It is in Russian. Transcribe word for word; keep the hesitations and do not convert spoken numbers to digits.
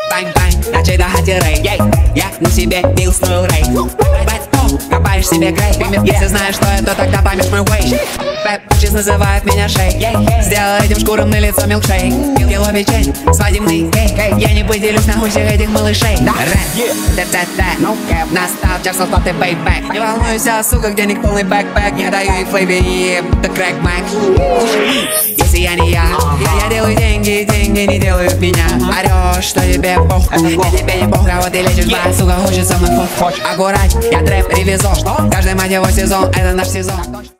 Бань-бань, на чей дохате рей. Я на себе бил строю рей. Копаешь себе грей. Если знаешь, что это, тогда поймешь мой way. Пэп называет меня шейк. Сделал этим шкурам на лицо милкшейк. Кило печень, свадебный кейк. Я не поделюсь на всех этих малышей. Настал час оплаты пейбэк. Не волнуйся, сука, где ник полный бэкпэк. Не даю и флейбе, и это крэк мэк. Если я не я, я делаю деньги, деньги не делают меня. Орешь, что тебе пох, а тебе не пох, кого ты лечишь, ба, сука, хочет со мной фот. Аккурат, я трэп ревизор. Каждый мать его сезон, это наш сезон.